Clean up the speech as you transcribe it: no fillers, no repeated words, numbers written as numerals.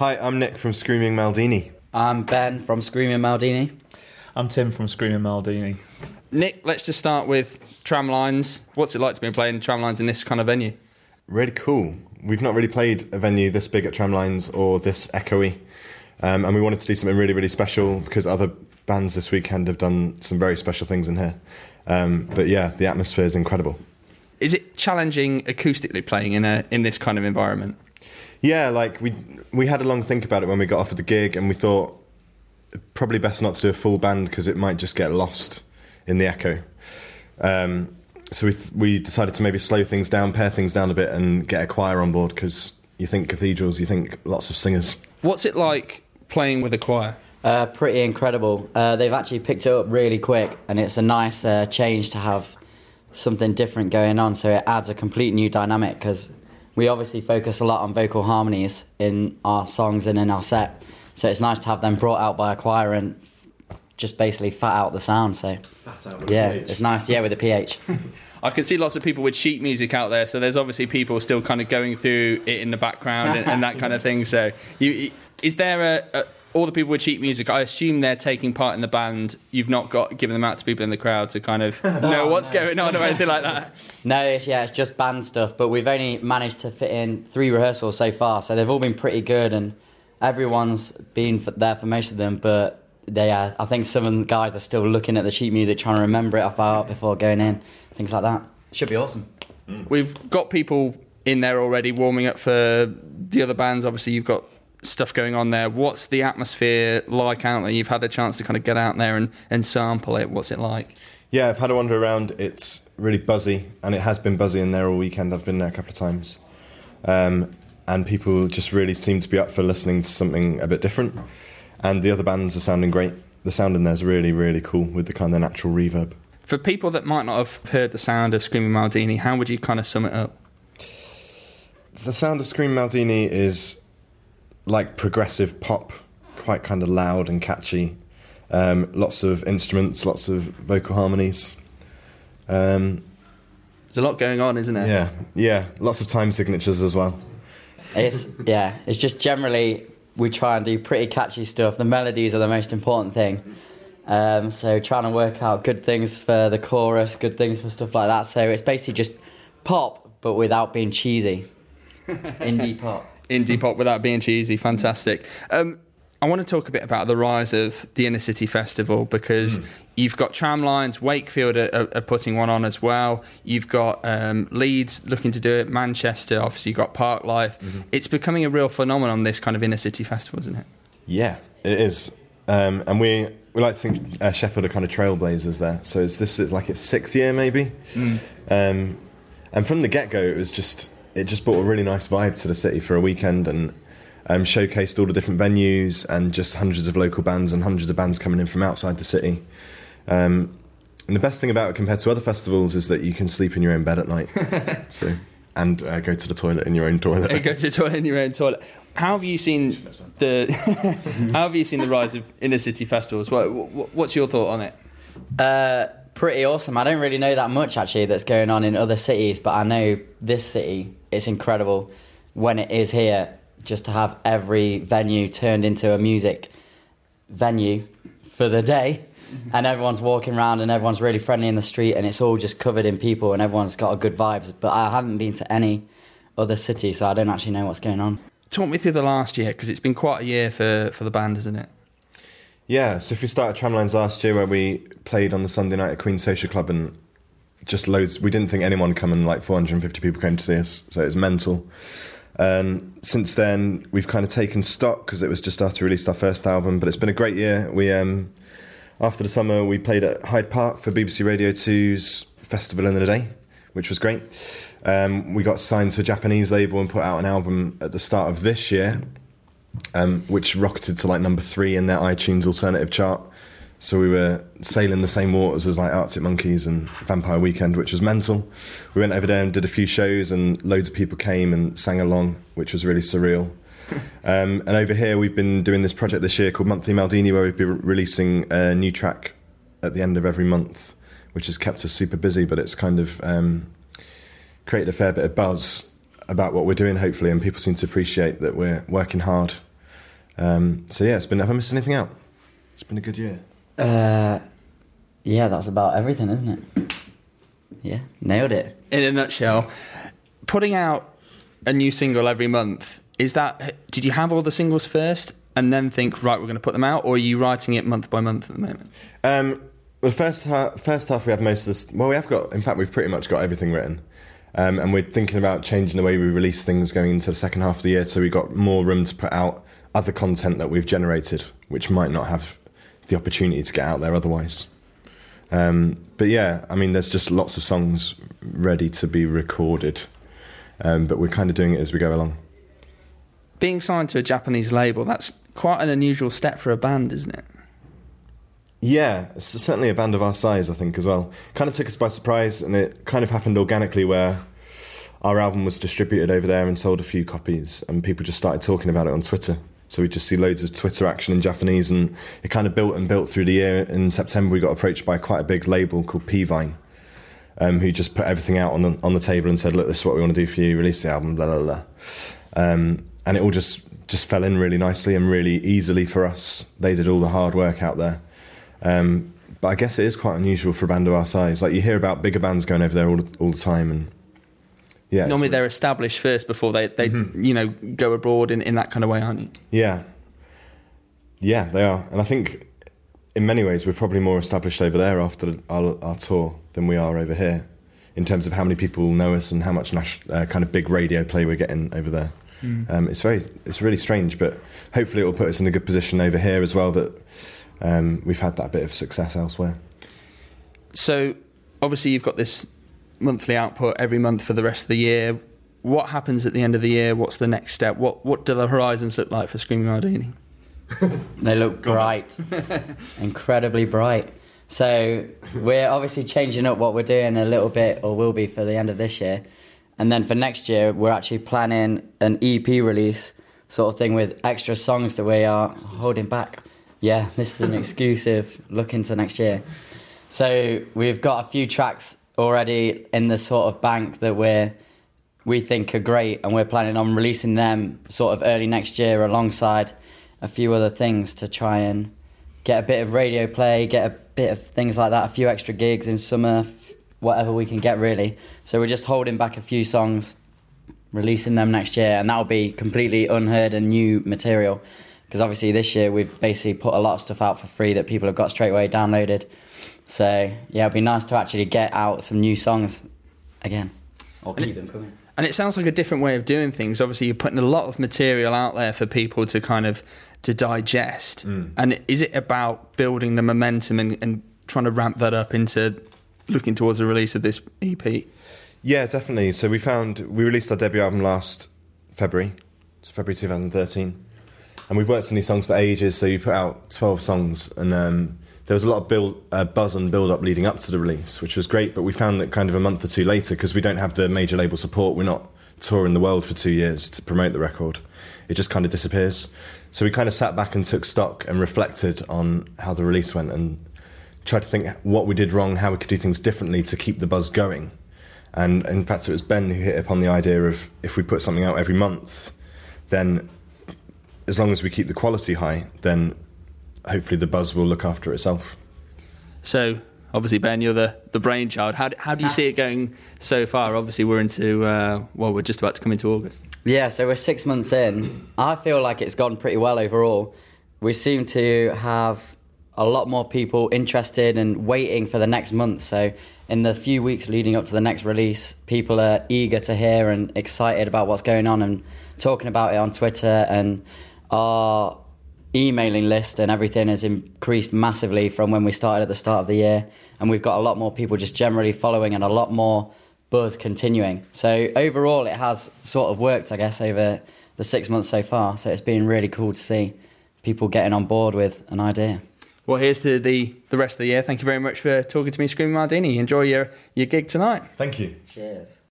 Hi, I'm Nick from Screaming Maldini. I'm Ben from Screaming Maldini. I'm Tim from Screaming Maldini. Nick, let's just start with Tramlines. What's it like to be playing Tramlines in this kind of venue? Really cool. We've not really played a venue this big at Tramlines or this echoey. And we wanted to do something really, really special because other bands this weekend have done some very special things in here. But yeah, the atmosphere is incredible. Is it challenging acoustically playing in this kind of environment? Yeah, like we had a long think about it when we got offered the gig, and we thought probably best not to do a full band because it might just get lost in the echo. So we decided to maybe slow things down, pare things down a bit, and get a choir on board because you think cathedrals, you think lots of singers. What's it like playing with a choir? Pretty incredible. They've actually picked it up really quick, and it's a nice change to have something different going on, so it adds a complete new dynamic because we obviously focus a lot on vocal harmonies in our songs and in our set, so it's nice to have them brought out by a choir and just basically fat out the sound. So yeah, it's nice, yeah, with the PH. I can see lots of people with sheet music out there, so there's obviously people still kind of going through it in the background and that kind of thing. So is there all the people with sheet music, I assume they're taking part in the band. You've not given them out to people in the crowd to kind of know what's going on or anything like that? No, it's just band stuff, but we've only managed to fit in 3 rehearsals so far, so they've all been pretty good, and everyone's been there for most of them, but I think some of the guys are still looking at the sheet music, trying to remember it off by heart before going in, things like that. Should be awesome. We've got people in there already warming up for the other bands. Obviously, you've got stuff going on there. What's the atmosphere like out there? You've had a chance to kind of get out there and sample it. What's it like? Yeah, I've had a wander around. It's really buzzy, and it has been buzzy in there all weekend. I've been there a couple of times. And people just really seem to be up for listening to something a bit different. And the other bands are sounding great. The sound in there is really, really cool with the kind of natural reverb. For people that might not have heard the sound of Screaming Maldini, how would you kind of sum it up? The sound of Screaming Maldini is like progressive pop, quite kind of loud and catchy. Lots of instruments, lots of vocal harmonies. There's a lot going on, isn't there? Yeah, lots of time signatures as well. It's just generally we try and do pretty catchy stuff. The melodies are the most important thing. So trying to work out good things for the chorus, good things for stuff like that. So it's basically just pop, but without being cheesy. Indie pop. Indie pop without being cheesy. Fantastic. I want to talk a bit about the rise of the Inner City Festival because you've got Tramlines, Wakefield are putting one on as well. You've got Leeds looking to do it, Manchester, obviously you've got Parklife. It's becoming a real phenomenon, this kind of Inner City Festival, isn't it? Yeah, it is. And we like to think Sheffield are kind of trailblazers there. So this is like its 6th year maybe. And from the get-go it just brought a really nice vibe to the city for a weekend and showcased all the different venues and just hundreds of local bands and hundreds of bands coming in from outside the city. And the best thing about it compared to other festivals is that you can sleep in your own bed at night. And go to the toilet in your own toilet. Go to the toilet in your own toilet. How have you seen the rise of inner city festivals? What's your thought on it? Pretty awesome. I don't really know that much actually that's going on in other cities, but I know this city, it's incredible when it is here, just to have every venue turned into a music venue for the day, and everyone's walking around and everyone's really friendly in the street, and it's all just covered in people and everyone's got a good vibes. But I haven't been to any other city, so I don't actually know what's going on. Talk me through the last year, because it's been quite a year for the band, isn't it? Yeah, so if we started Tramlines last year where we played on the Sunday night at Queen's Social Club and just loads, we didn't think anyone would come and like 450 people came to see us, so it was mental. And since then we've kind of taken stock because it was just after we released our first album, but it's been a great year. We after the summer we played at Hyde Park for BBC Radio 2's Festival in the Day, which was great. We got signed to a Japanese label and put out an album at the start of this year, which rocketed to like number 3 in their iTunes alternative chart. So we were sailing the same waters as like Arctic Monkeys and Vampire Weekend, which was mental. We went over there and did a few shows and loads of people came and sang along, which was really surreal. And over here we've been doing this project this year called Monthly Maldini, where we've been releasing a new track at the end of every month, which has kept us super busy, but it's kind of created a fair bit of buzz about what we're doing, hopefully, and people seem to appreciate that we're working hard So yeah, have I missed anything out? It's been a good year. Yeah, that's about everything, isn't it? Yeah, nailed it. In a nutshell, putting out a new single every month, did you have all the singles first and then think, right, we're going to put them out, or are you writing it month by month at the moment? Well, the first half we have most of this. Well, we've pretty much got everything written. And we're thinking about changing the way we release things going into the second half of the year, so we've got more room to put out other content that we've generated, which might not have the opportunity to get out there otherwise. But yeah, I mean, there's just lots of songs ready to be recorded, but we're kind of doing it as we go along. Being signed to a Japanese label, that's quite an unusual step for a band, isn't it? Yeah, it's certainly a band of our size, I think, as well. Kind of took us by surprise, and it kind of happened organically where our album was distributed over there and sold a few copies, and people just started talking about it on Twitter. So we just see loads of Twitter action in Japanese, and it kind of built and built through the year. In September, we got approached by quite a big label called P-Vine, who just put everything out on the table and said, look, this is what we want to do for you, release the album, blah, blah, blah. And it all just fell in really nicely and really easily for us. They did all the hard work out there. But I guess it is quite unusual for a band of our size. Like, you hear about bigger bands going over there all the time, and yeah. Normally they're established first before they go abroad in that kind of way, aren't you? Yeah. Yeah, they are. And I think in many ways we're probably more established over there after our tour than we are over here, in terms of how many people know us and how much kind of big radio play we're getting over there. It's really strange, but hopefully it will put us in a good position over here as well, that we've had that bit of success elsewhere. So obviously you've got this monthly output every month for the rest of the year. What happens at the end of the year? What's the next step? What do the horizons look like for Screaming Maldini? They look bright, incredibly bright. So we're obviously changing up what we're doing a little bit, or will be, for the end of this year. And then for next year, we're actually planning an EP release sort of thing with extra songs that we are holding back. Yeah, this is an exclusive look into next year. So we've got a few tracks already in the sort of bank that we think are great, and we're planning on releasing them sort of early next year alongside a few other things to try and get a bit of radio play, get a bit of things like that, a few extra gigs in summer, whatever we can get really. So we're just holding back a few songs, releasing them next year, and that'll be completely unheard and new material, because obviously this year we've basically put a lot of stuff out for free that people have got straight away downloaded. So yeah, it'd be nice to actually get out some new songs again, or keep them coming. And it sounds like a different way of doing things. Obviously you're putting a lot of material out there for people to kind of to digest. And is it about building the momentum and trying to ramp that up into looking towards the release of this EP? Yeah, definitely. So we released our debut album last February. It's February 2013. And we've worked on these songs for ages, so you put out 12 songs, and there was a lot of buzz and build-up leading up to the release, which was great, but we found that kind of a month or two later, because we don't have the major label support, we're not touring the world for 2 years to promote the record, it just kind of disappears. So we kind of sat back and took stock and reflected on how the release went and tried to think what we did wrong, how we could do things differently to keep the buzz going. And in fact, it was Ben who hit upon the idea of, if we put something out every month, then as long as we keep the quality high, then hopefully the buzz will look after itself. So obviously, Ben, you're the brainchild. How do you see it going so far? Obviously we're into we're just about to come into August. Yeah, so we're 6 months in. I feel like it's gone pretty well overall. We seem to have a lot more people interested and waiting for the next month. So in the few weeks leading up to the next release, people are eager to hear and excited about what's going on and talking about it on Twitter, and our emailing list and everything has increased massively from when we started at the start of the year, and we've got a lot more people just generally following and a lot more buzz continuing. So overall it has sort of worked, I guess, over the 6 months so far. So it's been really cool to see people getting on board with an idea. Well, here's to the rest of the year. Thank you very much for talking to me, Screaming Maldini. Enjoy your gig tonight. Thank you. Cheers.